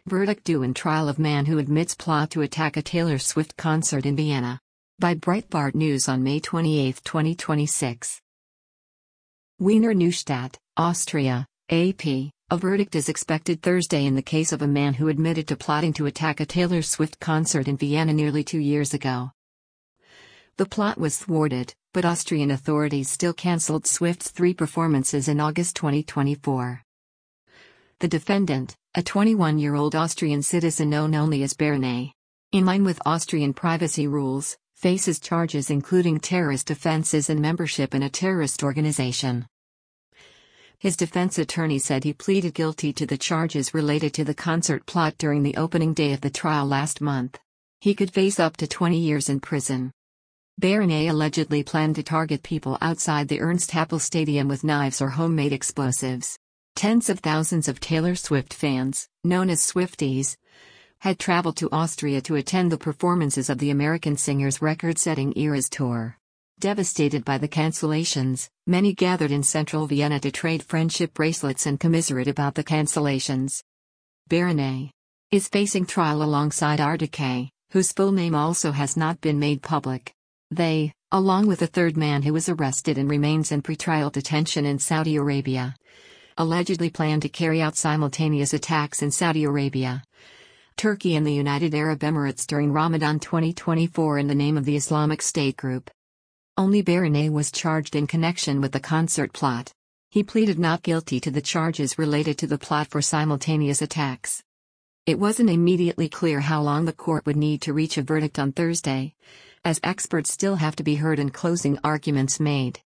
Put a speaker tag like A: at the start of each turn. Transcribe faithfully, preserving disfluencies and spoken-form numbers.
A: Verdict due in trial of man who admits plot to attack a Taylor Swift concert in Vienna. By Breitbart News on May twenty-eighth, twenty twenty-six. Wiener Neustadt, Austria, A P. A verdict is expected Thursday in the case of a man who admitted to plotting to attack a Taylor Swift concert in Vienna nearly two years ago. The plot was thwarted, but Austrian authorities still cancelled Swift's three performances in August twenty twenty-four. The defendant, a twenty-one-year-old Austrian citizen known only as Bernie, in line with Austrian privacy rules, faces charges including terrorist offenses and membership in a terrorist organization. His defense attorney said he pleaded guilty to the charges related to the concert plot during the opening day of the trial last month. He could face up to twenty years in prison. Bernie allegedly planned to target people outside the Ernst Happel Stadium with knives or homemade explosives. Tens of thousands of Taylor Swift fans, known as Swifties, had traveled to Austria to attend the performances of the American singer's record-setting Eras tour. Devastated by the cancellations, many gathered in central Vienna to trade friendship bracelets and commiserate about the cancellations. Bernie is facing trial alongside Ardeke, whose full name also has not been made public. They, along with a third man who was arrested and remains in pretrial detention in Saudi Arabia, allegedly planned to carry out simultaneous attacks in Saudi Arabia, Turkey and the United Arab Emirates during Ramadan twenty twenty-four in the name of the Islamic State group. Only Bernie was charged in connection with the concert plot. He pleaded not guilty to the charges related to the plot for simultaneous attacks. It wasn't immediately clear how long the court would need to reach a verdict on Thursday, as experts still have to be heard and closing arguments made.